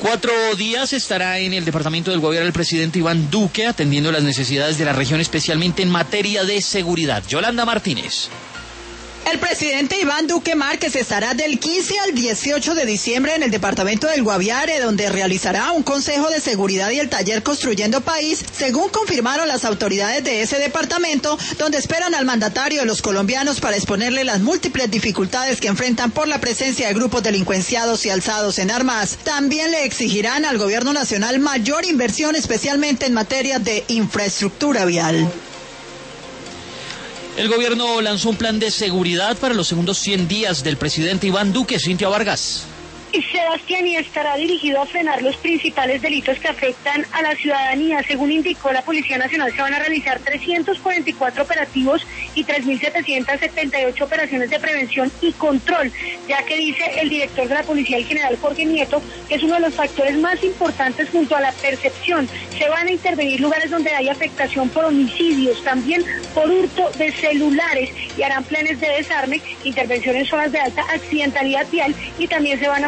4 días estará en el departamento del gobierno el presidente Iván Duque atendiendo las necesidades de la región, especialmente en materia de seguridad. Yolanda Martínez. El presidente Iván Duque Márquez estará del 15 al 18 de diciembre en el departamento del Guaviare, donde realizará un consejo de seguridad y el taller Construyendo País, según confirmaron las autoridades de ese departamento, donde esperan al mandatario de los colombianos para exponerle las múltiples dificultades que enfrentan por la presencia de grupos delincuenciados y alzados en armas. También le exigirán al gobierno nacional mayor inversión, especialmente en materia de infraestructura vial. El gobierno lanzó un plan de seguridad para los segundos 100 días del presidente Iván Duque. Cintia Vargas. Sebastián, y estará dirigido a frenar los principales delitos que afectan a la ciudadanía. Según indicó la Policía Nacional, se van a realizar 344 operativos y 3.778 operaciones de prevención y control, ya que dice el director de la Policía, el general Jorge Nieto, que es uno de los factores más importantes junto a la percepción. Se van a intervenir lugares donde hay afectación por homicidios, también por hurto de celulares, y harán planes de desarme, intervención en zonas de alta accidentalidad vial, y también se van a